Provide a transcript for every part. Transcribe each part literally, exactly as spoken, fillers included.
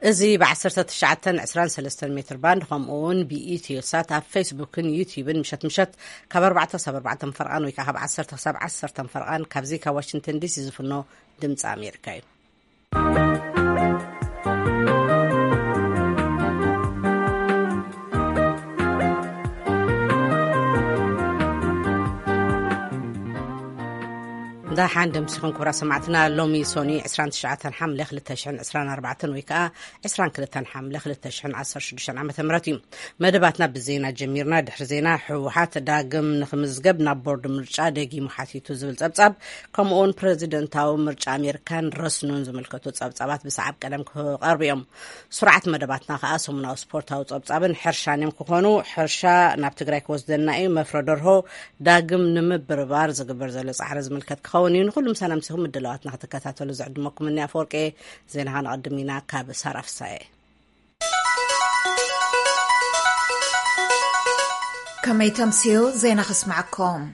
ازي بعشرة تشعة عسران سلسة متر باند خمون بإيتي سات على فيسبوك يوتيوب مشت مشت كبر بعد سبر بعد فرقان ويكهب عشرة سبع عشرة فرقان كابزيكا واشنطن دي سي زفنو دمت أمريكا. دا حاندم سخن كبرى سمعتنا لومي سوني عسران تشعة حملة خلت تشحن عسران أربعة ويكا عسران كلتن حملة خلت تشحن عصر شدشان عامة مراتي مدباتنا بالزينة جميرنا دحر زينة حوحات داقم نخمز قبنا بورد مرجع داقي محاتيتو زبل تبتب كمون بريزيدنتاو مرجع أمريكان رسنون زملكتو تبتبات بسعب كلام قربيهم سرعة مدباتنا خاصمنا وسبورتاو تبتبن حرشانيم كوكونو حرشا نابتقرايك وزدنا اي مفردره داقم نمبربار زقبر زلس عرز ملكت ونين كل مسانا مسهم الدلوات نحتكاتات ولزعد مكم مني أفوركي زينها نقدمينا كاب سارف ساي كما يتمسيو زينا خسمعكم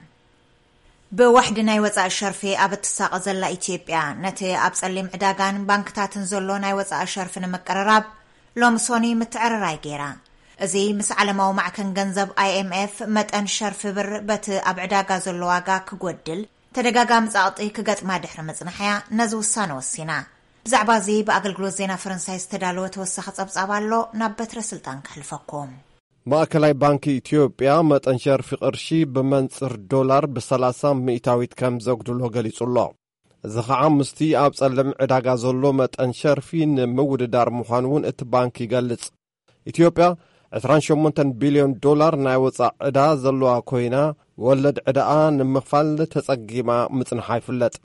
بوحدنا يوزع الشرفي أبت الساق زلا إثيوبيا نتي أبسلم عداغان بانكتاتن زلونا يوزع الشرفي نمكرراب لومسوني متعرراي جيرا زي مس علماو معكن جنزب آي إم إف متأن شرفي بر بت أبعداغا زلواغا كقودل تدقاقام زاقطي كقات ما دحر مزنحيا نزو السانو السينا بزعبا زي بأقلقلو زينا فرنسا استدالو توسخت أبصابالو نابت رسلتان كحلفكم ماكلاي بانكي إثيوبيا متأنشر في قرشي بمنصر دولار بسلاسة مئتاويت كام زوجدلو قليس الله زخا مستي أبسلم عداقا زلو متأنشر في مود دار محانون اتبانكي قلت إثيوبيا عشرين شمونتن بليون دولار نايوصا عدا زلوها كوينا ولد عداء نمخفال تسقيما متنحاي فلت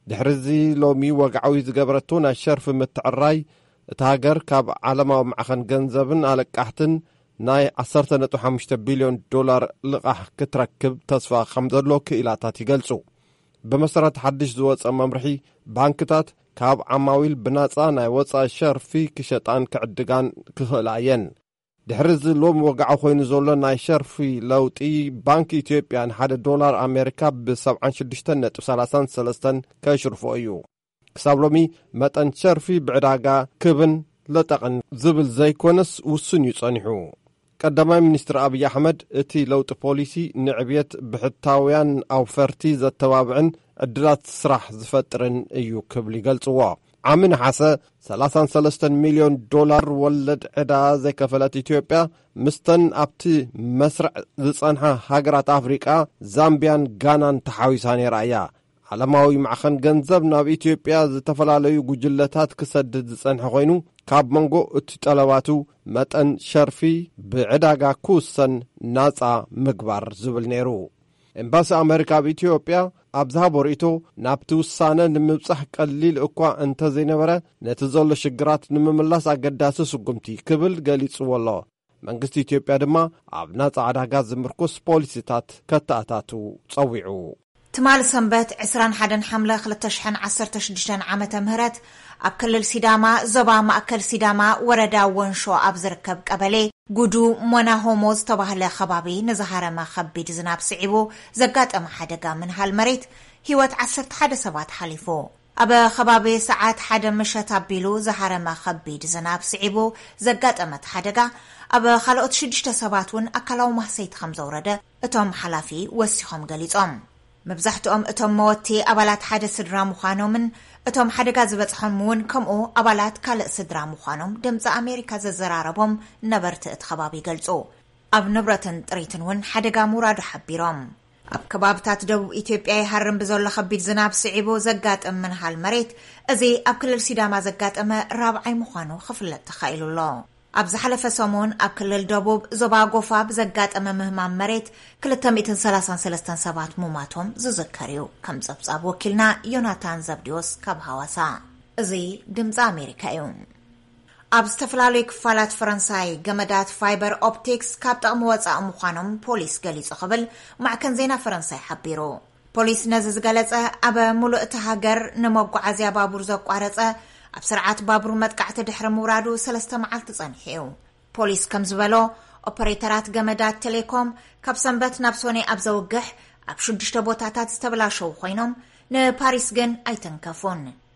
دحرزي لومي وقعوي زقبرتونا الشرف متعراي تهاجر كاب عالما معخن جنزبن على كحتن ناي عصرت نتو حمشت بليون دولار لقاح كتركب تصفى خمدلو كإلاتات يقلسو بمسرة حدش زوات أمامرحي بانكتات كاب عماويل بناتا ناي وصا الشرفي كشتان كعدقان كخلاين دحرز لوم وقعو خوين زولو ناي شرفي لوطي بانك إثيوبيا حد دولار أمريكا بسبعان شدشتن نتو سلاسان سلستن كيشرفو أيو كسابلومي متن شرفي بعداقا كبن لتقن زبل زي كونس وسن يصنحو قدماء منستر أبي أحمد اتي لوط بوليسي نعبيت بحتاويان أو فرتيز التوابعن عدلات سراح زفترن أيو كبلي قلتوا عامن حاسة ثلاثة سلستن مليون دولار ولد عدا زي كفلات إثيوبيا مستن أبتي مسرع زصنحة هاجرات أفريقيا زامبيان غانان تحاويساني رأيا علماوي معخن جنزب ناب إثيوبيا زتفلاليو جلتات كسد زصنحة خوينو كاب منغو اتطلباتو متن شرفي بعداقا كوسن ناصا مقبار زبل نيرو امباس أمريكا بإثيوبيا أبزها بوريتو نابتو سانة نمبصح قليل اقوى انت زينبرا نتزول شقرات نمملاس اقداسو سقمتي كبل قليت والله منقست إثيوبيا دما ابنات عداقا زمركوس بوليسيتات كتاتاتو تصويعو تمال سنبت عسران حدن حملة خلتشحن عصر تشدشن عامة مهرت أبكل السيداما زبا ما أكل سيداما وردا ونشو أبزركب قبلي قدو منا هوموز طبعا خبابي نزهار ما خبيد زناب سعيبو زقات أم حدقا من هالمريت هيوات عصرت حد سبات حليفو أبا خبابي ساعات حد مشت أبيلو زهار ما خبيد زناب سعيبو زقات أمت حدقا أبا خلقت شدشت سباتون أكلاو محسيت خمزة ورده اتوم حلافي وسيخم قليت أم مبزحتهم اتوم موتي أبالات حد سدرا مخانو من اتوم حدقا زبطحون مون كمو أبالات كالق سدرا مخانوم دمز أمريكا ززراربهم نبرت اتخبابي قلتو أب نبرتن تريتنون حدقا مرادو حبيرهم أب كبابتات دو إثيوبيا يحرم بزول خبيت زناب سعيبو زقات أم من هالمريت أزي أب كل السيداما زقات أم رابعي مخانو خفلت تخيلو الله أبز حلفة سومون أب كل الدوبوب زبا قوفا بزقات أم مهمان مريت كل التمئتن سلاسان سلستان سبات موماتهم ززكريو كم زبزاب وكلنا يوناتان زبديوس كاب هواسا زي دمز أمريكا يوم أبز تفلالي كفالات فرنساي قمدات فايبر أوبتيكس كاب تقموات أموخانهم بوليس قليس قبل مع كنزينا فرنساي حبيرو بوليس نزز قلت أبا ملؤ تهاجر نموقع عزيا بابور زوق عرصة أبسرعات بابرو مدقعت دحر مورادو سلسة معالت صنحيو بوليس كم زبالو أوبريترات قمدات تليكوم كاب سنبت نابسوني أبزوقح أبشدشت بوتاتات استبلاشو خوينوم نباريس جن أيتن كافون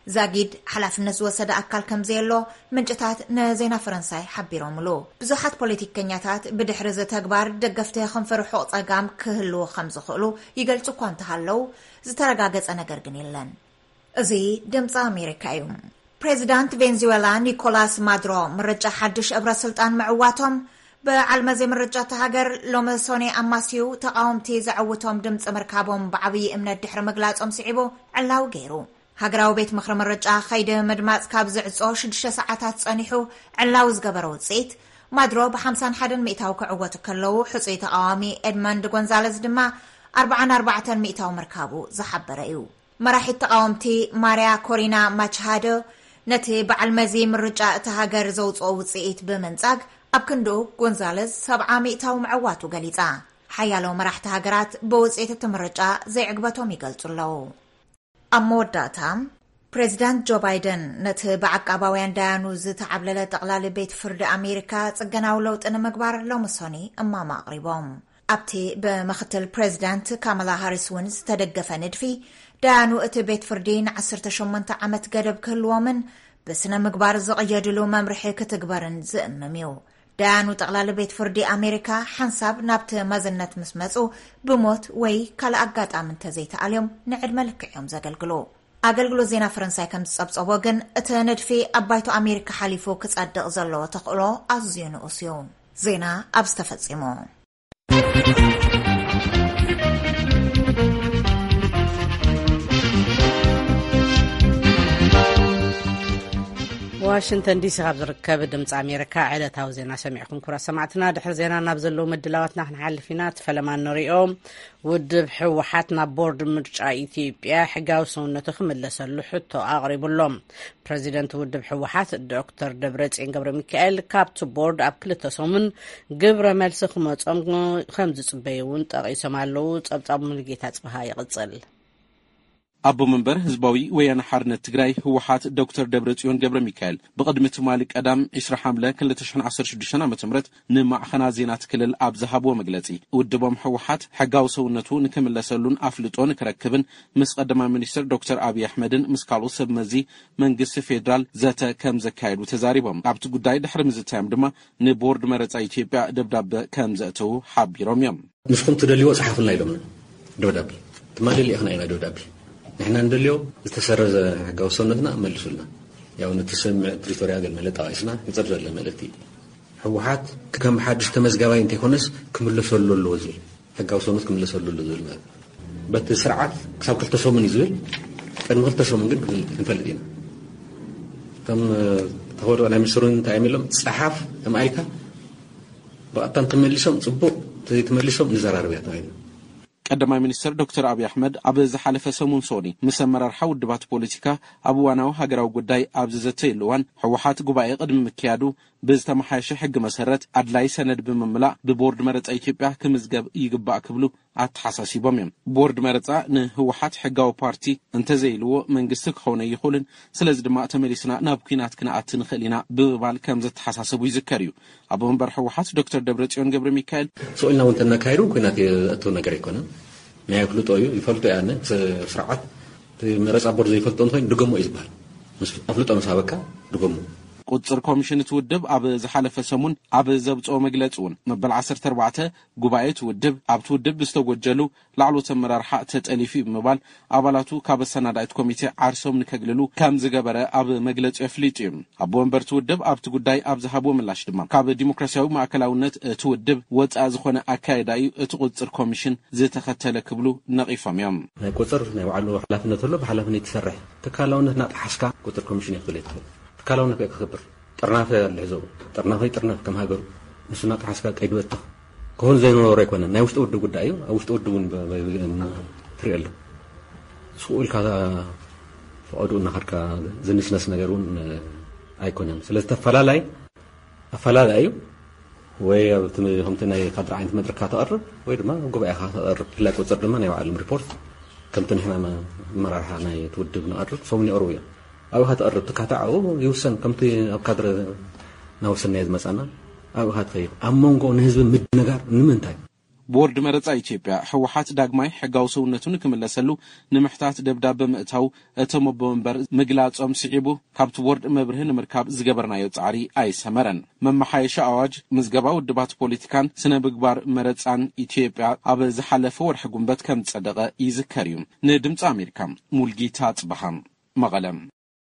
زاجيد حلفنا زوسد أكل كم زيلو من جتات نزينا فرنساي حبيرهم له بزحات بوليتيكينياتات بدحرز تكبار دقفته خنفر حوط أقام كهلو خمس خلو يقلتو كونت هالو زترقاقز أنا قرقنيلن زي دمت أمريكا يوم بريزيدانت فنزويلا نيكولاس مادرو مرجع حدش أبرا سلطان معواتهم بعلم زي مرجع تهاجر لوم سوني أماسيو تقاومتي زعوتهم دمت أمريكابهم بعبي إمنا الدحر مقلات أم سعيبو علاو غيرو هاجراو بيت مخرم مرجع خيده مدمات كاب زعصو شدش ساعات صنيحو علاو زغبرو صيت مادرو بخمسان حدن مئتاو كعوته كلو حصي تقاومي إدماند غونزاليز دما أربعة أربعة مئتاو مركابو زحبرأيو مراحل تقاومتي ماريا كورينا ماتشهادو نتي بعلم زي مرجع تهاجر زوج أو صيت بمنزاج أبكندو غونزاليز سبعة مئتاو معواتو غليزا حيالو مراح تهاجرات بوصيت التمرجع زي عقبتهم يقلتلو أموداتام بريزيدنت جو بايدن نت بعقباوين دانو زتعبلله تقلال بيت فرد أمريكا تسجناو لوت أنا مقبار لو مسوني أما ما قريبهم أبتي بمختل بريزيدنت كامالا هاريس وينز تدقف ندفي دانو ات بيت فردين عسرت شمنت عمت قرب كل ومن بسنا مقبار زقيدلو ممرحي كتقبرن زأمميو دانو تقلال بيت فردي أمريكا حنساب نابت مزنت مسمسو بموت وي كالا أقات آمن تزيت اليوم نعد ملك يوم زاقلقلو أقلقلو زينا فرنساي كم تصبص وغن اتند في أبايتو أمريكا حاليفو كتصدق زلو تقلو أزيون أسيو زينا أبستفت سيمو واشنطن دي سي غاب ركب دمص امريكا عيلتاو زينا سمعكم كرا سمعتنا دحر زينا نابزلو مدلاوتنا نحلفينا تفلمان نريهم ودب حوحاتنا بورد مرجع اثيوبيا حقاو سونته خملسلو حتى اقرب لهم بريزيدنت ودب حوحات دكتور دبرصين غبر ميكائيل كابت بورد ابكلته سومن غبر ملس خمصم خمز صبيون طقيسمالو صبصاب ملغيتا صبها يقصل أبو منبر هزباوي ويانا حارنا تقراي هو حات دكتور دبرتيون قبر ميكائيل بقدمة مالك أدام إسرا حملة كل تشحن عصر شدشنا متمرت نمع خنازينات كل الأب ذهب ومقلتي والدبام حوحات حقاو سونتو نكمل لسلون أفلطون كركبن مس قدم منيستر دكتور أبي أحمدن مسكالو سبمزي منقس فيدرال ذات كم زكايد وتزاريبهم عبت قداي دحر مزتام دما نبورد مرت ايتيوبيا دبداب كم زاتو حابي روميام نسكم تدليو صحفنا يلومنا دبدابي تمالي اللي اخنا إلى دبدابي نحن ندليو استسرز حقاو سنتنا ملسولنا ياو نتسمع بريتوريا قال ملتا عيسنا يترجع لملتي حوحات كم حدش تمزقاوي انت يكونس كملسولو اللوزل حقاو سنت كملسولو اللوزل بات سرعات كساب كلتسو من يزول كان كلتسو من قد نفلدين تم تقولوا على مسرون تعملهم صحاف امريكا بقى تملسهم صبو تملسهم نزرار بيات عين قدما منيستر دكتور أبي أحمد أبز حلفة سمون صوني مسمر الحود دبات بوليتيكا أبو واناو هاجراو قداي أبززتي لوان حوحات قبائي قدم مكيادو بز تمحايش حق مسرت أدلاي سند بمملا ببورد مرت ايتيوبيا كمزقب يقبع كبلو أتحساسي بميم بورد مرت نهوحات حقاو بارتي انتزيلو من قستك خوني يخولن سلز دماء تمليسنا نابكينات كناعات نخلينا ببال كمزت حساسبو يذكريو أبو منبر حوحات دكتور دبرتيون قبر ميكائيل سؤالنا وانتنا كايرو كنات أتو نقريكونا ما يفلطوا أيو يفلطوا يعني سرعات مرس عبور زي يفلطون فين دقمو إزبال أفلطوا مسابقة دقمو قدر كوميشن تودب أب زحلف سمون أب زبط أو مجلسون مبل عصر تربعته جباية تودب أب تودب بستوجلو لعلو تمرر حق تتألفي بمبال أبلاتو كابسنا دايت كوميتي عرسهم نكجللو كم زجبرة أب مجلس أفليتيم أبو أمبر تودب أب تقداي أب زهبو من لاش دمام كاب ديمقراطية مع كلاونت تودب وات أزخنا أكايداي تقدر كوميشن زي تختل كبلو نقيفهم يوم. قدر نوعلو حلفنا طلب حلفنا يتسرح تكلاونت نتحسكا قدر كوميشن يخليه كلاونا كيك خبر طرناف الحزو طرناف طرناف كم هاجر نسنا تحسكا قيدوته كون زينو ريكونا ناي وشت ود غدايو وشت ودون تريل سؤال كذا فودونا خركا زنسنس نغيرون ايكونم سلسته فلالاي فلالايو وي هم تناي قدر عند مدركات تقرب وي دما غباي خا تقرب لا قصر دما ناي على ريبورت كم تنحنا ما مرحا ناي تودب نقرب فمني ارويا أو هات قرب تكاتعو يوسن كمتي قدر نوصل نيز مسأنا أو هات خير أمونكو نهزب مد نجار نمنتاي ቦርድ መረጻ ኢትዮጵያ ሕወሓት ዳግማይ ሕጋው ሰውነቱን ክምለሰሉ ንምሕታት ደብዳቤ ምእታው እቶም ወንበር ምግላጾም ስዒቡ ካብቲ ቦርድ መብርህ ንምርካብ ዝገበርናዮ ጻዕሪ ኣይሰመረን። መማሓየሻ አዋጅ ምዝገባ ውድባት ፖለቲካን ስነ ምግባር መረጻን ኢትዮጵያ ኣብ ዝሓለፈ ወርሒ ጉንበት ከም ጸደቀ ይዝከር እዩ። ንድምፂ ኣሜሪካ ሙልጊታ ጽባሃም መቐለም።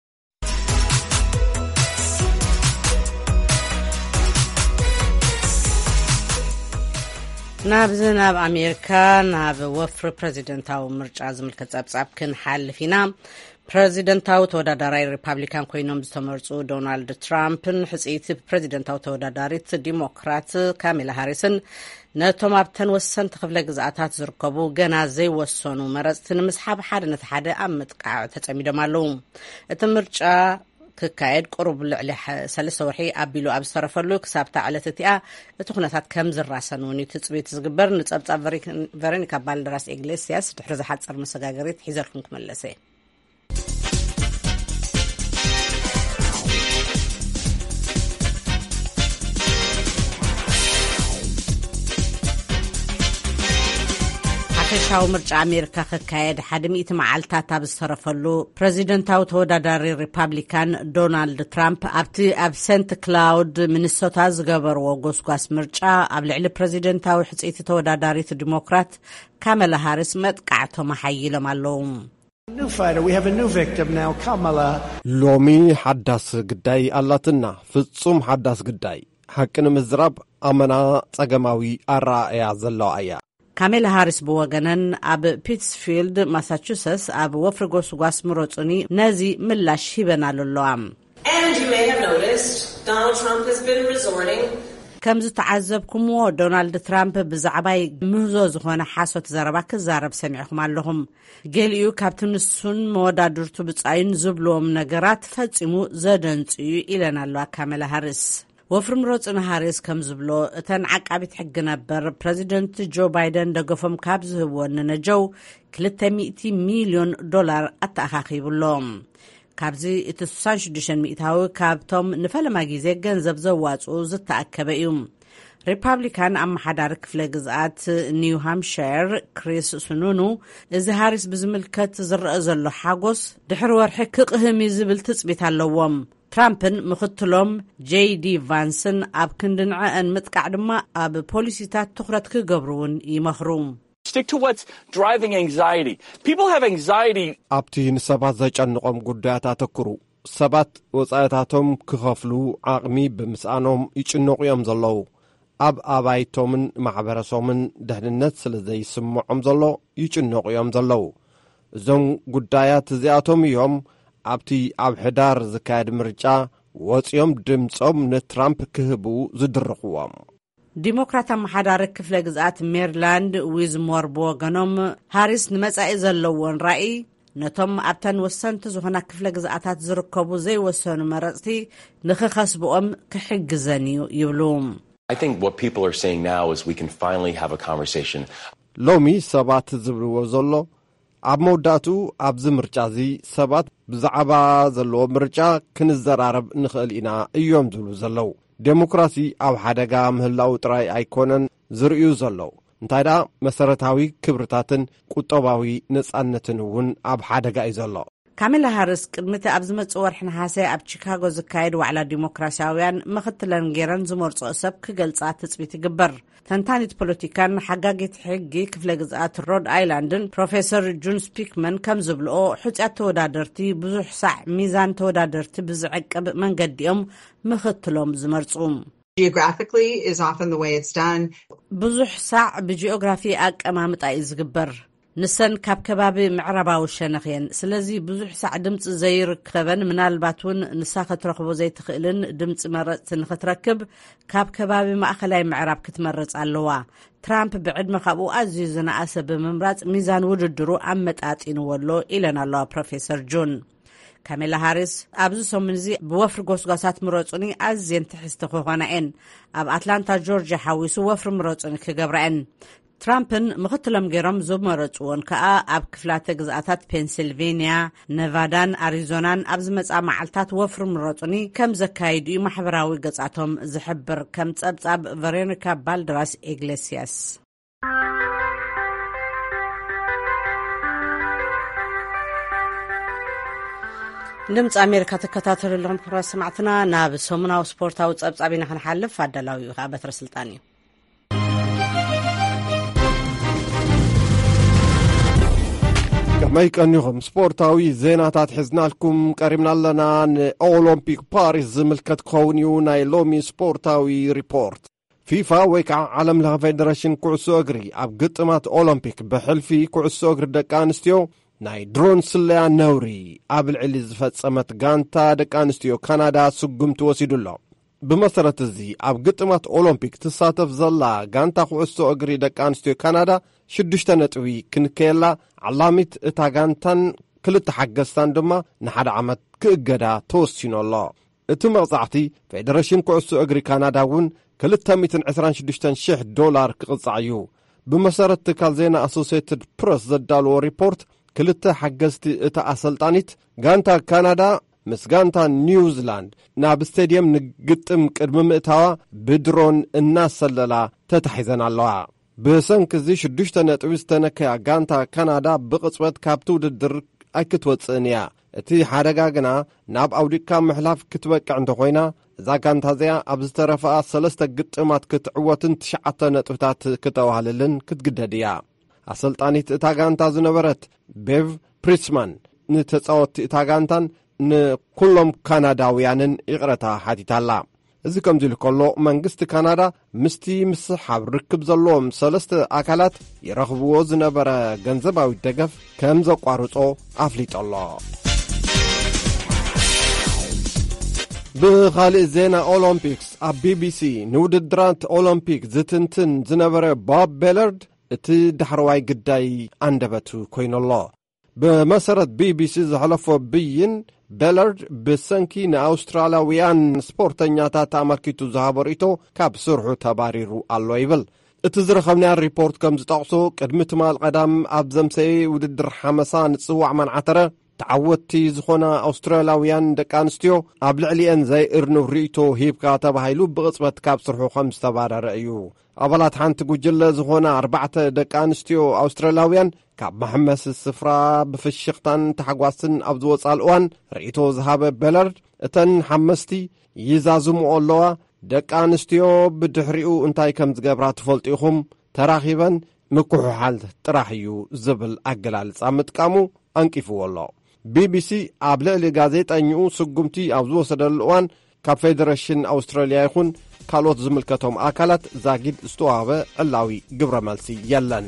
ናብ ዝናብ ኣሜሪካ ናብ ወፍሪ ፕሬዚደንታዊ ምርጫ ዝምልከት ጸብጻብ ክንሓልፊና ፕሬዚደንታዊ ተወዳዳራይ ሪፐብሊካን ኮይኖም ዝተመርጹ ዶናልድ ትራምፕን ሕጽኢት ፕሬዚደንታዊ ተወዳዳሪት ዲሞክራት ካሜላ ሃሪስን ነቶም ኣብተን ወሰንቲ ክፍለ ግዝኣታት ዝርከቡ ገና ዘይወሰኑ መረጽቲ ንምስሓብ ሓደ ነቲ ሓደ ኣብ ምጥቃዕ ተጸሚዶም ኣለዉ። እቲ ምርጫ ክካየድ ቁሩብ ልዕሊ ሰለስተ ወርሒ ኣቢሉ ኣብ ዝተረፈሉ ክሳብታ ዕለት እቲኣ እቲ ኩነታት ከም ዝራሰን እውን ትጽቢት ዝግበር ንጸብጻብ ቨሮኒካ ባልደራስ ኢግሌሲያስ ድሕሪ ዝሓጸር መሰጋገሪት ሒዘልኩም ክመለሰ ሓፈሻዊ ምርጫ ኣሜሪካ ክካየድ ሓደ ሚእቲ መዓልታት ኣብ ዝተረፈሉ ፕሬዚደንታዊ ተወዳዳሪ ሪፐብሊካን ዶናልድ ትራምፕ ኣብቲ ኣብ ሴንት ክላውድ ሚኒሶታ ዝገበርዎ ጎስጓስ ምርጫ ኣብ ልዕሊ ፕሬዚደንታዊ ሕጽኢት ተወዳዳሪት ዲሞክራት ካሜላ ሃሪስ መጥቃዕቶም ሓይሎም ኣለዉ። ሎሚ ሓዳስ ግዳይ ኣላትና ፍጹም ሓዳስ ግዳይ ሓቂ ንምዝራብ ኣመና ጸገማዊ ኣረኣእያ ዘለዋ እያ። ካሜላ ሃሪስ ብወገነን ኣብ ፒትስፊልድ ማሳቹሴትስ ኣብ ወፍሪ ጎስጓስ ምረጹኒ ነዚ ምላሽ ሂበን ኣለዋ። ከም ዝተዓዘብኩምዎ ዶናልድ ትራምፕ ብዛዕባይ ምህዞ ዝኾነ ሓሶት ዘረባ ክዛረብ ሰሚዕኹም ኣለኹም። ገሊኡ ካብቲ ንሱን መወዳድርቱ ብጻይን ዝብልዎም ነገራት ፈጺሙ ዘደንጽዩ ኢለን ኣለዋ ካሜላ ሃሪስ። ወፍሪ ምረጽን ሃሪስ ከም ዝብሎ እተን ዓቃቢት ሕጊ ነበር ፕሬዚደንት ጆ ባይደን ደገፎም ካብ ዝህብዎ ነነጀው ክልተ ሚእቲ ሚልዮን ዶላር ኣተኣኻኺብሎም። ካብዚ እቲ ስድሳ ሽዱሽተ ሚእታዊ ካብቶም ንፈለማ ግዜ ገንዘብ ዘዋጽኡ ዝተኣከበ እዩ። ሪፐብሊካን ኣመሓዳሪ ክፍለ ግዝኣት ኒው ሃምፕሻየር ክሪስ ስኑኑ እዚ ሃሪስ ብዝምልከት ዝረአ ዘሎ ሓጎስ ድሕሪ ወርሒ ክቕህሚ ዝብል ትጽቢት ኣለዎም። ትራምፕን ምኽትሎም ጄዲ ቫንስን ኣብ ክንድንዐአን ምጥቃዕ ድማ ኣብ ፖሊሲታት ትኹረት ክገብሩውን ይመኽሩ። ኣብቲ ንሰባት ዘጨንቆም ጉዳያት ኣተኩሩ። ሰባት ወጻኢታቶም ክኸፍሉ ዓቕሚ ብምስኣኖም ይጭነቑ እዮም ዘለዉ። ኣብ ኣባይቶምን ማሕበረሰቦምን ድሕንነት ስለ ዘይስምዖም ዘሎ ይጭነቑ እዮም ዘለዉ። እዞም ጉዳያት እዚኣቶም እዮም ኣብቲ ኣብ ሕዳር ዝካየድ ምርጫ ወፂኦም ድምፆም ንትራምፕ ክህቡ ዝድርኽዎም። ዲሞክራት ኣመሓዳሪ ክፍለ ግዝኣት ሜሪላንድ ዊዝሞር ብወገኖም ሃሪስ ንመጻኢ ዘለዎን ራእይ ነቶም ኣብተን ወሰንቲ ዝኾና ክፍለ ግዝኣታት ዝርከቡ ዘይወሰኑ መረጽቲ ንኽኸስብኦም ክሕግዘን እዩ ይብሉ። ሎሚ ሰባት ዝብልዎ ዘሎ ኣብ መውዳቱ ኣብዚ ምርጫ እዚ ሰባት ብዛዕባ ዘለዎ ምርጫ ክንዘራረብ ንኽእል ኢና እዮም ዝብሉ ዘለዉ። ዴሞክራሲ ኣብ ሓደጋ ምህላው ጥራይ ኣይኮነን ዝርእዩ ዘለዉ። እንታይ ደኣ መሰረታዊ ክብርታትን ቁጠባዊ ነጻነትን እውን ኣብ ሓደጋ እዩ ዘሎ። ካሜላ ሃሪስ ቅድሚቲ ኣብ ዝመጽእ ወርሒ ነሓሴ ኣብ ቺካጎ ዝካየድ ዋዕላ ዲሞክራስያውያን ምኽትለን ገይረን ዝመርጾ ሰብ ክገልጻ ትጽቢት ይግበር። ተንታኒት ፖለቲካን ሓጋጊት ሕጊ ክፍለ ግዝኣት ሮድ ኣይላንድን ፕሮፌሰር ጁን ስፒክመን ከም ዝብልኦ ሕጽያት ተወዳደርቲ ብዙሕ ሳዕ ሚዛን ተወዳደርቲ ብዝዕቅብ መንገዲኦም ምኽትሎም ዝመርጹ። ብዙሕ ሳዕ ብጂኦግራፊ ኣቀማምጣ እዩ ዝግበር። ንሰን ካብ ከባቢ ምዕራባዊ ሸነኽየን ስለዚ ብዙሕ ሳዕ ድምፂ ዘይርከበን ምናልባት እውን ንሳ ክትረኽቦ ዘይትኽእልን ድምፂ መረፅቲ ንኽትረክብ ካብ ከባቢ ማእኸላይ ምዕራብ ክትመረፅ ኣለዋ። ትራምፕ ብዕድመ ካብኡ ኣዝዩ ዝነኣሰ ብምምራፅ ሚዛን ውድድሩ ኣመጣጢንወሎ ኢለን ኣለዋ ፕሮፌሰር ጆን። ካሜላ ሃሪስ ኣብዚ ሰሙን እዚ ብወፍሪ ጎስጓሳት ምረፁኒ ኣዝየን ትሕዝቲ ክኾና እየን። ኣብ ኣትላንታ ጆርጅያ ሓዊሱ ወፍሪ ምረፁኒ ክገብረአን። ትራምፕን ምኽትሎም ገይሮም ዝመረፅዎን ከዓ ኣብ ክፍላተ ግዝኣታት ፔንሲልቬንያ፣ ነቫዳን ኣሪዞናን ኣብ ዝመጻ መዓልታት ወፍሪ ምረፁኒ ከም ዘካይዱ ማሕበራዊ ገጻቶም ዝሕብር ከም ጸብጻብ ቨሮኒካ ባልደራስ ኢግሌሲያስ ድምፂ ኣሜሪካ ተከታተሉ ለኩም ክብራት ሰማዕትና ናብ ሰሙናዊ ስፖርታዊ ጸብጻቢና ክንሓልፍ ኣዳላዊ ካ በትረ ስልጣን እዩ ከመይ ቀኒኹም ስፖርታዊ ዜናታት ሒዝናልኩም ቀሪብና ኣለና ንኦሎምፒክ ፓሪስ ዝምልከት ክኸውን እዩ ናይ ሎሚ ስፖርታዊ ሪፖርት ፊፋ ወይ ከዓ ዓለም ለኸ ፌደሬሽን ኩዕሶ እግሪ ኣብ ግጥማት ኦሎምፒክ ብሕልፊ ኩዕሶ እግሪ ደቂ ኣንስትዮ ናይ ድሮን ስለያ ነውሪ ኣብ ልዕሊ ዝፈጸመት ጋንታ ደቂ ኣንስትዮ ካናዳ ስጉምቲ ወሲዱሎ ብመሰረት እዚ ኣብ ግጥማት ኦሎምፒክ ትሳተፍ ዘላ ጋንታ ኩዕሶ እግሪ ደቂ ኣንስትዮ ካናዳ ሽዱሽተ ነጥቢ ክንከየላ ዓላሚት እታ ጋንታን ክልተ ሓገዝታን ድማ ንሓደ ዓመት ክእገዳ ተወሲኖሎ እቲ መቕጻዕቲ ፌደሬሽን ኩዕሶ እግሪ ካናዳ እውን ክልተ ሚእትን ዕስራን ሽዱሽተ ሽሕ ዶላር ክቕጻዕ እዩ ብመሰረት ትካል ዜና ኣሶሲየትድ ፕረስ ዘዳልዎ ሪፖርት ክልተ ሓገዝቲ እታ ኣሰልጣኒት ጋንታ ካናዳ ምስ ጋንታ ኒውዚላንድ ናብ ስቴድየም ንግጥም ቅድሚ ምእታዋ ብድሮን እናሰለላ ተታሒዘን ኣለዋ ብሰንኪ እዚ ሽዱሽተ ነጥቢ ዝተነከያ ጋንታ ካናዳ ብቕጽበት ካብቲ ውድድር ኣይክትወፅእን እያ እቲ ሓደጋ ግና ናብ ኣውዲቕካ ምሕላፍ ክትበቅዕ እንተኾይና እዛ ጋንታ እዚኣ ኣብ ዝተረፈኣ ሰለስተ ግጥማት ክትዕወትን ትሽዓተ ነጥብታት ክተዋህልልን ክትግደድ እያ ኣሰልጣኒት እታ ጋንታ ዝነበረት ቤቭ ፕሪስማን ንተጻወቲ እታ ጋንታን ንኩሎም ካናዳውያንን ይቕረታ ሓቲታላ እዚ ከምዚ ኢሉ ከሎ መንግስቲ ካናዳ ምስቲ ምስሓብ ርክብ ዘለዎም ሰለስተ ኣካላት ይረኽብዎ ዝነበረ ገንዘባዊ ደገፍ ከም ዘቋርጾ ኣፍሊጦሎ ብኻልእ ዜና ኦሎምፒክስ ኣብ ቢቢሲ ንውድድራት ኦሎምፒክ ዝትንትን ዝነበረ ቦብ ቤለርድ እቲ ዳሕረዋይ ግዳይ ኣንደበቱ ኮይኑሎ ብመሰረት ቢቢሲ ዝሕለፎ ብይን ቤለርድ ብሰንኪ ንኣውስትራልያውያን ስፖርተኛታት ኣመልኪቱ ዝሃቦ ርእቶ ካብ ስርሑ ተባሪሩ ኣሎ ይብል እቲ ዝረኸብናያ ሪፖርት ከም ዝጠቕሶ ቅድሚ ትማል ቀዳም ኣብ ዘምሰይ ውድድር ሓመሳ ንጽዋዕ መንዓተረ ተዓወቲ ዝኾነ ኣውስትራልያውያን ደቂ ኣንስትዮ ኣብ ልዕሊአን ዘይእርኑ ርእቶ ሂብካ ተባሂሉ ብቕጽበት ካብ ስርሑ ከም ዝተባረረ እዩ ኣባላት ሓንቲ ጉጅለ ዝኾነ ኣርባዕተ ደቂ ኣንስትዮ ኣውስትራልያውያን ካብ መሐመሲ ስፍራ ብፍሽኽታን ተሓጓስን ኣብ ዝወጻል እዋን ርእቶ ዝሃበ ቤለርድ እተን ሓመስቲ ይዛዝምኦ ኣለዋ ደቂ ኣንስትዮ ብድሕሪኡ እንታይ ከም ዝገብራ ትፈልጡ ኢኹም ተራኺበን ምኩሕሓል ጥራሕ እዩ ዝብል ኣገላልጻ ምጥቃሙ ኣንቂፍዎ ኣሎ ቢቢሲ ኣብ ልዕሊ ጋዜጠኝኡ ስጉምቲ ኣብ ዝወሰደሉ እዋን ካብ ፌደሬሽን ኣውስትራልያ ይኹን ካልኦት ዝምልከቶም ኣካላት ዛጊድ ዝተዋህበ ዕላዊ ግብረ መልሲ የለን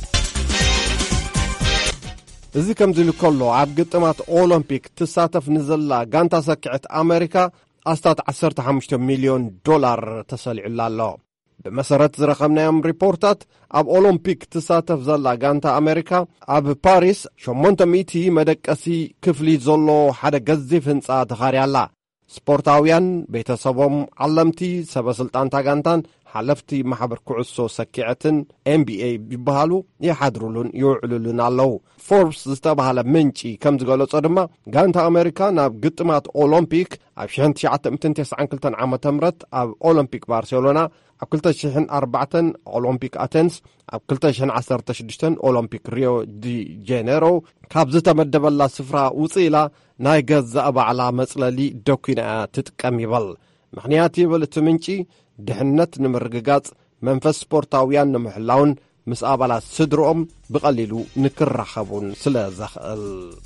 እዚ ከምዚ ኢሉ ከሎ ኣብ ግጥማት ኦሎምፒክ ትሳተፍ ንዘላ ጋንታ ሰኪዐት ኣሜሪካ ኣስታት ዓሰርተ ሓሙሽተ ሚልዮን ዶላር ተሰሊዑላ ኣሎ ብመሰረት ዝረኸብናዮም ሪፖርታት ኣብ ኦሎምፒክ ትሳተፍ ዘላ ጋንታ ኣሜሪካ ኣብ ፓሪስ ሸሞንተ ሚእቲ መደቀሲ ክፍሊ ዘሎ ሓደ ገዚፍ ህንጻ ተኻርያላ ስፖርታውያን ቤተሰቦም ዓለምቲ ሰበስልጣንታ ጋንታን ሓለፍቲ ማሕበር ኩዕሶ ሰኪዐትን ኤንቢኤ ይበሃሉ ይሓድሩሉን ይውዕሉሉን ኣለዉ ፎርብስ ዝተባሃለ ምንጪ ከም ዝገለጾ ድማ ጋንታ ኣሜሪካ ናብ ግጥማት ኦሎምፒክ ኣብ ሽሕን ትሽዓተ ሚእትን ትስዓን ክልተን ዓመተ ምህረት ኣብ ኦሎምፒክ ባርሴሎና ኣብ ክልተ ሽሕን ኣርባዕተን ኦሎምፒክ ኣቴንስ ኣብ ክልተ ሽሕን ዓሰርተ ሽዱሽተን ኦሎምፒክ ሪዮ ዲ ጄኔሮ ካብ ዝተመደበላ ስፍራ ውፅእ ኢላ ናይ ገዛእ ባዕላ መጽለሊ ደኲና ትጥቀም ይበል ምኽንያት ይብል እቲ ምንጪ ድሕነት ንምርግጋጽ መንፈስ ስፖርታውያን ንምሕላውን ምስ ኣባላት ስድሮኦም ብቐሊሉ ንክራኸቡን ስለ ዘኽእል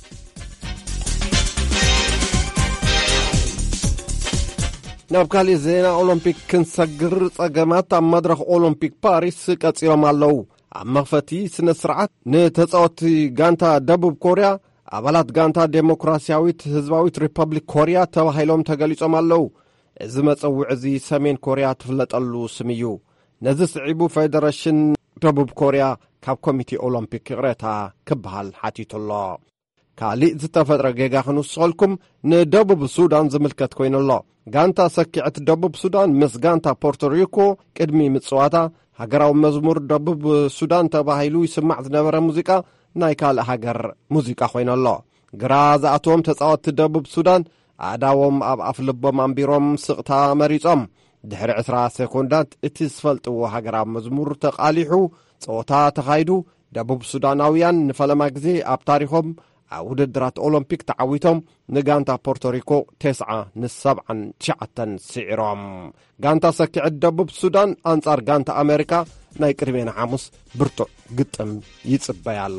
ናብ ካሊእ ዜና ኦሎምፒክ ክንሰግር ጸገማት ኣብ መድረኽ ኦሎምፒክ ፓሪስ ቀጺሎም ኣለዉ ኣብ መኽፈቲ ስነ ስርዓት ንተጻወቲ ጋንታ ደቡብ ኮርያ ኣባላት ጋንታ ዴሞክራስያዊት ህዝባዊት ሪፐብሊክ ኮርያ ተባሂሎም ተገሊጾም ኣለዉ እዚ መጸውዕ እዚ ሰሜን ኮርያ ትፍለጠሉ ስም እዩ ነዚ ስዒቡ ፌደሬሽን ደቡብ ኮርያ ካብ ኮሚቴ ኦሎምፒክ ቅሬታ ክበሃል ሓቲቱሎ ካሊእ ዝተፈጥረ ጌጋ ክንውስኸልኩም ንደቡብ ሱዳን ዝምልከት ኮይኑሎ ጋንታ ሰኪዐት ደቡብ ሱዳን ምስ ጋንታ ፖርቶሪኮ ቅድሚ ምጽዋታ ሃገራዊ መዝሙር ደቡብ ሱዳን ተባሂሉ ይስማዕ ዝነበረ ሙዚቃ ናይ ካልእ ሃገር ሙዚቃ ኮይኑሎ ግራ ዝኣትዎም ተጻወቲ ደቡብ ሱዳን ኣዳዎም ኣብ ኣፍ ልቦም ኣንቢሮም ስቕታ መሪጾም ድሕሪ عشرة ሰኮንዳት እቲ ዝፈልጥዎ ሃገራዊ መዝሙር ተቃሊሑ ጸወታ ተኻይዱ ደቡብ ሱዳናውያን ንፈለማ ግዜ ኣብ ታሪኾም ኣብ ውድድራት ኦሎምፒክ ተዓዊቶም ንጋንታ ፖርቶሪኮ ተስዓ ንሰብዓን ትሽዓተን ስዒሮም ጋንታ ሰኪዕት ደቡብ ሱዳን ኣንጻር ጋንታ ኣሜሪካ ናይ ቅድሜና ሐሙስ ብርቱዕ ግጥም ይጽበይ ኣሎ።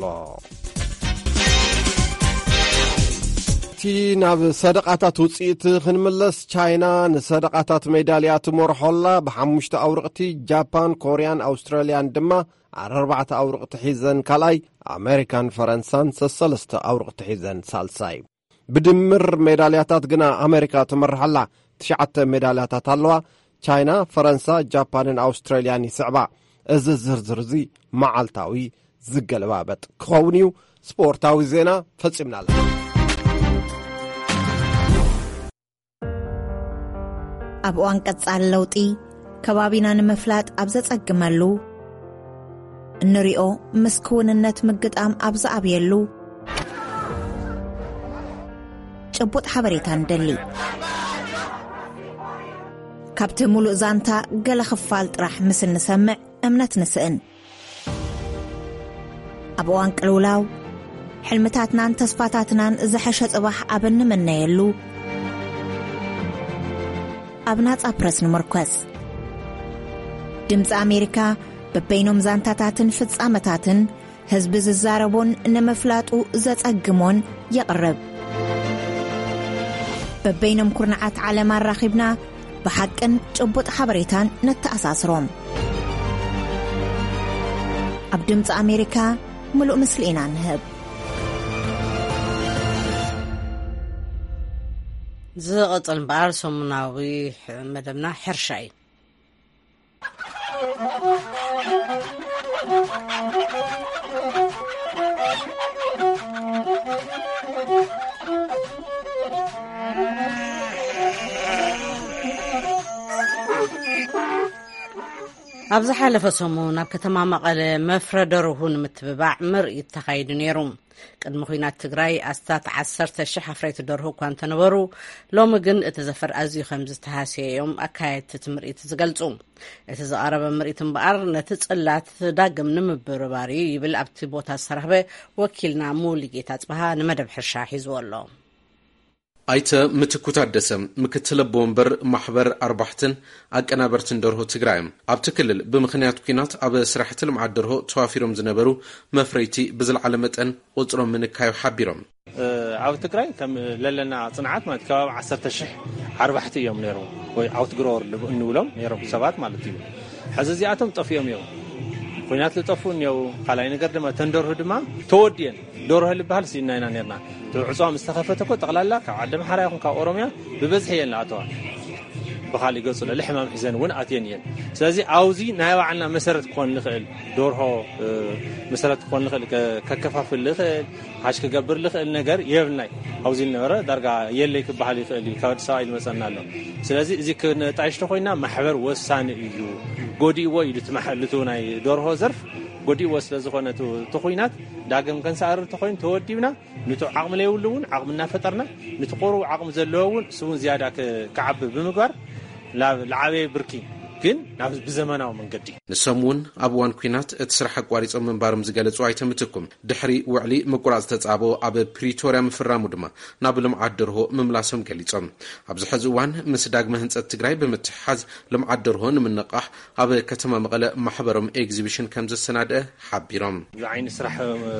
እቲ ናብ ሰደቃታት ውፅኢት ክንምለስ ቻይና ንሰደቃታት ሜዳልያ ትመርሖላ ብሓሙሽተ ኣውርቕቲ ጃፓን ኮርያን ኣውስትራልያን ድማ ኣርባዕተ ኣውርቕቲ ሒዘን ካልኣይ ኣሜሪካን ፈረንሳን ሰለስተ ኣውርቕቲ ሒዘን ሳልሳይ ብድምር ሜዳልያታት ግና ኣሜሪካ ትመርሓላ ትሽዓተ ሜዳልያታት ኣለዋ ቻይና ፈረንሳ ጃፓንን ኣውስትራልያን ይስዕባ እዚ ዝርዝር እዚ መዓልታዊ ዝገለባበጥ ክኸውን እዩ ስፖርታዊ ዜና ፈጺምና ኣለና ኣብ እዋን ቀጻሊ ለውጢ ከባቢና ንምፍላጥ ኣብ ዘጸግመሉ እንሪኦ ምስክውንነት ምግጣም ኣብ ዝኣብየሉ ጭቡጥ ሓበሬታ እንደሊ ካብቲ ሙሉእ ዛንታ ገለ ክፋል ጥራሕ ምስል ንሰምዕ እምነት ንስእን ኣብ እዋን ቅልውላው ሕልምታትናን ተስፋታትናን ዝሐሸ ጽባሕ ኣብ እንምነየሉ ኣብ ናጻ ፕረስ ንምርኮስ ድምፂ ኣሜሪካ በበይኖም ዛንታታትን ፍጻመታትን ህዝቢ ዝዛረቦን ንምፍላጡ ዘጸግሞን ይቕርብ በበይኖም ኩርናዓት ዓለም ኣራኺብና ብሓቅን ጭቡጥ ሓበሬታን ነተኣሳስሮም ኣብ ድምፂ ኣሜሪካ ምሉእ ምስሊ ኢና ንህብ ዝቕጽል እምበር ሰሙናዊ መደብና ሕርሻ እዩ ኣብ ዝሓለፈ ሰሙን ኣብ ከተማ መቐለ መፍረደርሁ ንምትብባዕ ምርኢት ተኻይዱ ነይሩ ቅድሚ ኩናት ትግራይ ኣስታት ዓሰርተ ሽሕ ኣፍረይቲ ደርሁ እኳ እንተነበሩ ሎሚ ግን እቲ ዘፈር ኣዝዩ ከም ዝተሃስዮም ኣካየድቲ እቲ ምርኢት ዝገልጹ እቲ ዝቐረበ ምርኢት እምበኣር ነቲ ጽላት ዳግም ንምብርባር ይብል ኣብቲ ቦታ ዝሰረኸበ ወኪልና ሙሉጌታ ጽባሃ ንመደብ ሕርሻ ሒዝዎ ኣሎ ኣይተ ምትኩ ታደሰ ምክትል ቦምበር ማሕበር ኣርባዕትን ኣቀናበርትን ደርሆ ትግራይ ኣብቲ ክልል ብምኽንያት ኩናት ኣብ ስራሕቲ ልምዓት ደርሆ ተዋፊሮም ዝነበሩ መፍረይቲ ብዝለዓለ መጠን ቁጽሮም ምንካዩ ሓቢሮም ኣብ ትግራይ ከም ለለና ጽንዓት ማለት ከባቢ ዓሰርተ ሽሕ ኣርባዕተ እዮም ነይሮም ወይ ኣውትግሮወር እንብሎም ነይሮም ሰባት ማለት እዩ ሕዚ እዚኣቶም ጠፍዮም እዮም ኩናት ልጠፉን ነው ካልኣይ ነገር ድማ ተንደርሁ ድማ ተወድየን ደርሆ ልበሃል ሲናይና ነርና ዕጽዋም ዝተኸፈተኮ ጠቕላላ ካብ ዓለም ሓራ ይኹን ካብ ኦሮምያ ብበዝሒ የን ኣተዋ ብኻሊ ገጽሎ ልሕማም ሒዘን እውን ኣትየን እየን ስለዚ ኣውዚ ናይ ባዕልና መሰረት ክኾን ልኽእል ደርሆ መሰረት ክኾን ልኽእል ከከፋፍል ልኽእል ሓሽ ክገብር ልኽእል ነገር የብልናይ ኣውዚ ነበረ ዳርጋ የለይ ክበሃል ይኽእል እዩ ካብ ሰብኣይ ልመፀና ኣሎ ስለዚ እዚ ክነጣይሽቶ ኮይና ማሕበር ወሳኒ እዩ ጎዲእዎ እዩ ልትመሓልቱ ናይ ደርሆ ዘርፍ ጎዲእዎ ስለ ዝኾነ ትኹይናት ዳግም ከንሳዕር ተኾይን ተወዲብና ንቱ ዓቕሚ ለይብሉውን ዓቕምና ፈጠርና ንትቆሩ ዓቕሚ ዘለውን ስውን ዝያዳ ክዓቢ ብምግባር ለዓበየ ብርኪ ግን ናብ ብዘመናዊ መንገዲ ንሰሙን ኣብ እዋን ኩናት እቲ ስራሕ ኣቋሪጾም ምንባሮም ዝገለጹ ኣይተምትኩም ድሕሪ ውዕሊ ምቁራጽ ተጻቦ ኣብ ፕሪቶርያ ምፍራሙ ድማ ናብ ልምዓት ደርሆ ምምላሶም ገሊጾም ኣብዚ ሕዚ እዋን ምስ ዳግመ ህንጸት ትግራይ ብምትሓዝ ልምዓት ደርሆ ንምንቃሕ ኣብ ከተማ መቐለ ማሕበሮም ኤግዚቢሽን ከም ዘሰናድአ ሓቢሮም ዝዓይኒ ስራሕ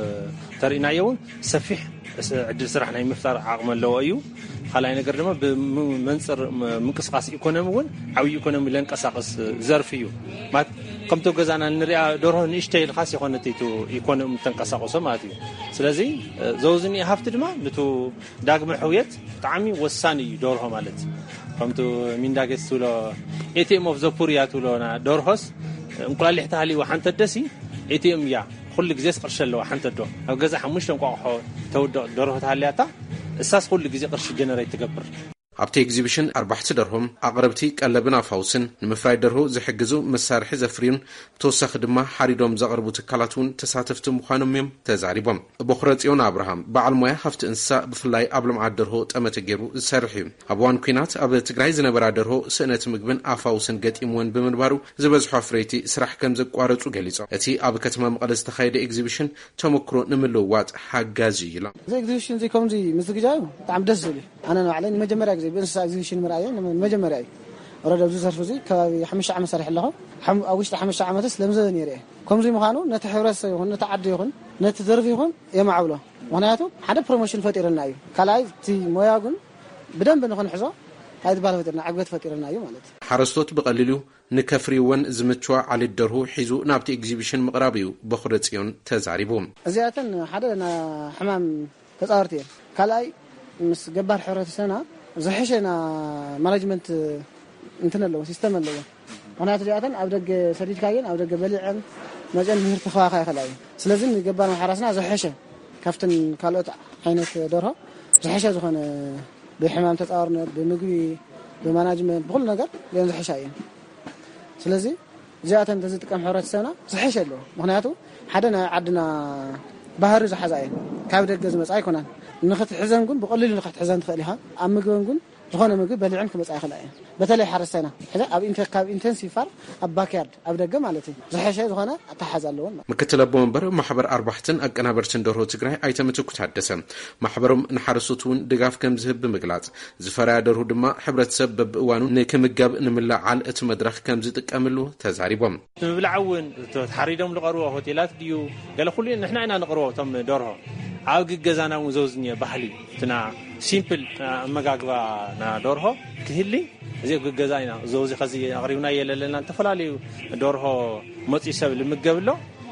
ተርእናዮ እውን ሰፊሕ ዕድል ስራሕ ናይ ምፍጣር ዓቕሚ ኣለዎ እዩ ካልኣይ ነገር ድማ ብመንጽር ምንቅስቃስ ኢኮኖሚ እውን ዓብዪ ኢኮኖሚ ለንቀሳቀስ ዘርፍ እዩ ማለት ከምቶ ገዛና ንሪኣ ደርሆ ንእሽተይ ኢልካስ ይኾነቲቱ ኢኮኖሚ ተንቀሳቀሶ ማለት እዩ ስለዚ ዘውዝኒ ሃፍቲ ድማ ነቱ ዳግመ ሕውየት ብጣዕሚ ወሳኒ እዩ ደርሆ ማለት ከምቶ ሚንዳጌስ ትብሎ ኤቲኤም ኦፍ ዘፑርያ ትብሎና ደርሆስ እንቁላሊሕ ተሃሊዋ ሓንተ ደሲ ኤቲኤም እያ ኩሉ ግዜ ቅርሺ ኣለዋ ሓንተ ዶ ኣብ ገዛ ሓሙሽተ እንቋቑሖ ተውድቕ ደርሆ ተሃልያታ እሳስ ኩሉ ግዜ ቅርሺ ጀነሬት ትገብር ኣብቲ ኤግዚቢሽን ኣርባዕተ ደርሆም ኣቕረብቲ ቀለብን ኣፋውስን ንምፍራይ ደርሆ ዝሕግዙ መሳርሒ ዘፍርዩን ብተወሳኺ ድማ ሓሪዶም ዘቕርቡ ትካላት እውን ተሳተፍቲ ምዃኖም እዮም ተዛሪቦም። በኹረ ጽዮን ኣብርሃም በዓል ሞያ ሃፍቲ እንስሳ ብፍላይ ኣብ ልምዓት ደርሆ ጠመተ ገይሩ ዝሰርሕ እዩ። ኣብ እዋን ኩናት ኣብ ትግራይ ዝነበራ ደርሆ ስእነት ምግብን ኣፋውስን ገጢምዎን ብምንባሩ ዝበዝሖ ኣፍረይቲ ስራሕ ከም ዘቋረጹ ገሊጾም እቲ ኣብ ከተማ መቐለ ዝተኻየደ ኤግዚቢሽን ተመክሮ ንምልውዋጥ ሓጋዚ እዩ ኢሎም እዚ ኤግዚቢሽን እዚ ከምዚ ምስግጃዩ ብጣዕሚ ደስ ዝብል ኣነ ንባዕለይ ንመጀመርያ ግዜ ብእንስሳ ኤግዚቢሽን ምርኣየ ንመጀመርያ እዩ ወረዳ ብዙ ሰርፍ እዚ ከባቢ ሓሙሽተ ዓመት ሰርሕ ኣለኹ ኣብ ውሽጢ ሓሙሽተ ዓመትስ ለምዘ ነይረ ከምዚ ምዃኑ ነቲ ሕብረተሰብ ይኹን ነቲ ዓዲ ይኹን ነቲ ዘርፊ ይኹን የማዕብሎ ምክንያቱ ሓደ ፕሮሞሽን ፈጢረልና እዩ ካልኣይ እቲ ሞያ ግን ብደንብ ንኽንሕዞ هذا بالله فترنا عقبت فترنا يوم مالت حرستوت بقليلو نكفريون زمتوا على الدرو حيزو نابتي اكزيبيشن مقرابيو بخرتيون تزاريبوم زيادة حدنا حمام تصارتي كلاي مس جبار حرة سنة زحشنا مانجمنت انتنا لو سيستم لو انا زيادة ابدق سريج كاين ابدق بلعن مجال مهر تخواخا خلاي سلازم جبار حرسنا زحشه كفتن كالوت عينك دورها زحشه زخن بحمام تطارنا بمغبي بمانجمنت بكل ነገር ገንዘብ حشايه ስለዚህ ዚያተ እንደዚህ ጥቅም ህብረት ሰና ዝሕሸሎ ምክንያቱ ሓደና ዓድና ባህሪ ዝሓዛየ ካብ ደገ ዝመጻ ይኮናል ንኽትሕዘን ግን በቀሊሉ ንኽትሕዘን ትኽእል ኢኻ ኣብ ምግብን ግን ዝኾነ ምግብ በሊዕን ክመጻ ይኽእል እያ በተለይ ሓረስና ሕዛ ኣብ ኢንተር ካብ ኢንተንሲቭ ፋር ኣብ ባክያርድ ኣብ ደገ ማለት እዩ ዝሕሸ ዝኾነ ኣተሓዝ ኣለዎ ምክትል ኣቦ መንበር ማሕበር ኣርባዕተን ኣቀናበርትን ደርሆ ትግራይ ኣይተምትኩ ታደሰ ማሕበሮም ንሓረስቱን ድጋፍ ከም ዝህብ ምግላጽ ዝፈራያ ደርሆ ድማ ሕብረተሰብ በብእዋኑ ንክምጋብ ንምላዓል እቲ መድረኽ ከም ዝጥቀምሉ ተዛሪቦም ብልዓውን ተሓሪዶም ዝቐርቡ ሆቴላት ድዩ ገለ ኩሉ ንሕና ኢና ንቕርቦ ቶም ደርሆ ኣብ ገዛና ወዘውዝኛ ባህሊ ትና ሲምፕል መጋግባ ና ደርሆ ክህሊ እዚ ገዛና ዘውዚ ኸዚ ኣቕሪብና የለለና ተፈላለዩ ደርሆ መጽ ሰብ ልምገብሎ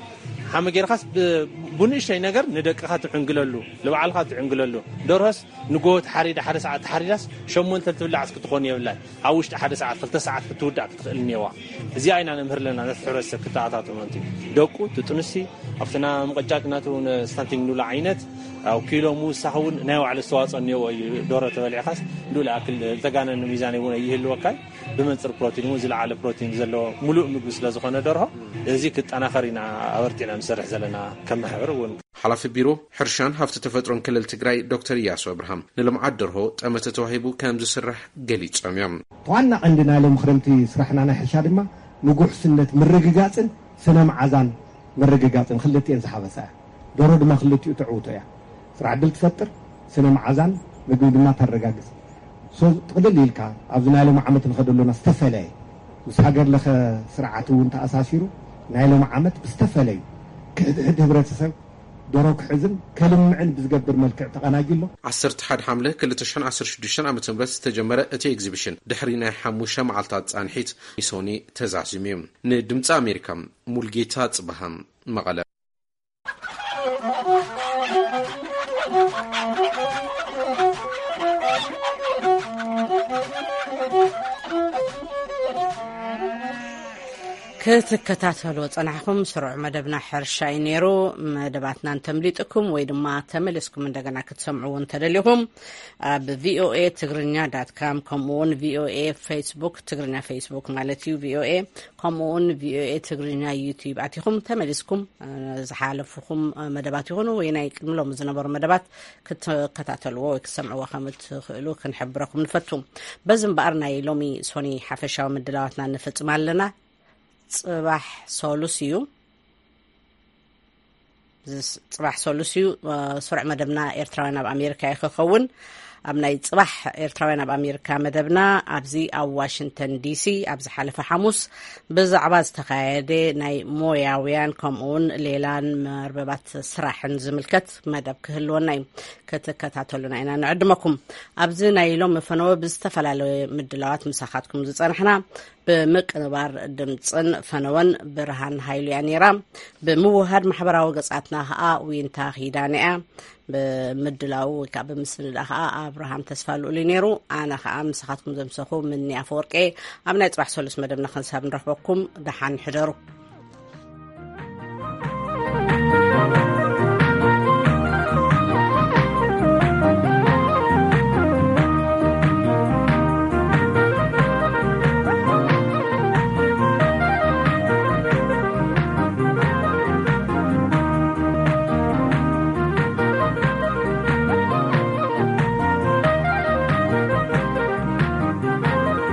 ሓመጌርኻስ ብንእሽተይ ነገር ንደቅኻ ትዕንግለሉ ለበዓልኻ ትዕንግለሉ ደርሆስ ንጎት ሓሪዳ ሓደ ሰዓት ሓሪዳስ ሸሞንተ ትብላዕ ክትኾን የብላይ ኣብ ውሽጢ ሓደ ሰዓት ክልተ ሰዓት ክትውዳእ ክትኽእል ኔዋ እዚ ኣይና ነምህር ለና ነትሕረሰብ ክትኣታቱ መንቲ ደቁ ትጥንሲ ኣብትና መቀጫጭናቱ ስታንቲንግ ኑላ ዓይነት او كيلو موسى هون ناو على السواق انه دوره تبلع خاص دول اكل تغانن ميزان يكون يهلو وكاي بمنصر بروتين وزل على بروتين زلو ملوء ምግብ ስለዝኾነ ደርሆ እዚ ክጠናኸሪና አበርቲና መስርሕ ዘለና ከም ማሕበር ወን ሓላፊ ቢሮ ሕርሻን ሃፍቲ ተፈጥሮን ክልል ትግራይ ዶክተር ያሱ አብርሃም ንልምዓት ደርሆ ጠመተ ተዋሂቡ ከም ዝስራሕ ገሊጾም እዮም ዋና عندنا ለምኽረምቲ ስራሕና ናይ ሕርሻ ድማ ንጉሕስነት ምርግጋጽን ስነ መዓዛን ምርግጋጽን ክልቲአን ዝሓበሰ ደርሆ ድማ ክልቲኡ ትዕውቶ እያ ስራ ዕድል ትፈጥር ስነ መዓዛን ምግብ ድማ ተረጋግጽ ሶ ትቅደል ኢልካ ኣብዝ ናይ ሎም ዓመት ንኸደሉና ዝተፈለየ ምስ ሃገር ለኸ ስርዓት እውን ተኣሳሲሩ ናይ ሎም ዓመት ብዝተፈለዩ ክሕድ ሕብረተሰብ ደርሆ ክሕዝን ከልምዕን ብዝገብር መልክዕ ተቐናጅሎ ዓሰርተ ሓደ ሓምለ ክልተ ሺህ ዓሰርተ ሽዱሽተ ዓመተ ምህረት ዝተጀመረ እቲ ኤግዚቢሽን ድሕሪ ናይ ሓሙሽተ መዓልታት ጻንሒት ሶኒ ተዛዚሙ ንድምፂ ኣሜሪካ ሙልጌታ ጽባሃም መቐለ ክትከታተሉ ጸናሕኩም ስሩዕ መደብና ሕርሻ ይነሩ መደባትና እንተምሊጥኩም ወይ ድማ ተመለስኩም እንደገና ክትሰምዑን ተደሊኩም ኣብ ቪኦኤ ትግርኛ ዳት ካም ኮምውን ቪኦኤ ፌስቡክ ትግርኛ ፌስቡክ ማለት እዩ ቪኦኤ ኮምውን ቪኦኤ ትግርኛ ዩቲዩብ አቲኩም ተመለስኩም ዝሓለፉኩም መደባት ይሆኑ ወይ ናይ ቅድምሎም ዝነበሩ መደባት ክትከታተልዎ ወይ ክትሰምዑዎ ከም ትኽእሉ ክንሕብረኩም ንፈቱ በዝም በአር ናይ ሎሚ ሶኒ ሓፈሻዊ ምድላዋትና ንፍጽም ኣለና صباح سولوسيو صباح سولوسيو سرع مدبنا إيرتراوين أب أمريكا يخون أبناي صباح إيرتراوين أب أمريكا مدبنا أبزي أو واشنطن دي سي أبز حلف حموس بزعباز تقاعدة ناي موياويان كمون ليلان مرببات سراحن زملكت مدب كهلو ناي كتكتاتلونا إنا نعدمكم أبزي ناي لوم فنو بستفلالو مدلوات مساحاتكم زيصانحنا بمقنبار دمصن فنون برهان هايلو يانيرا بموهد محبراو قصاتنا ها وينتا خيدانيا بمدلاو كاب مسل لها ابراهام تسفالو لينيرو انا خام مساحاتكم زمسخو مني افورقي امنا يصبح سولس مدبنا خنساب نرحبكم دحان حضروا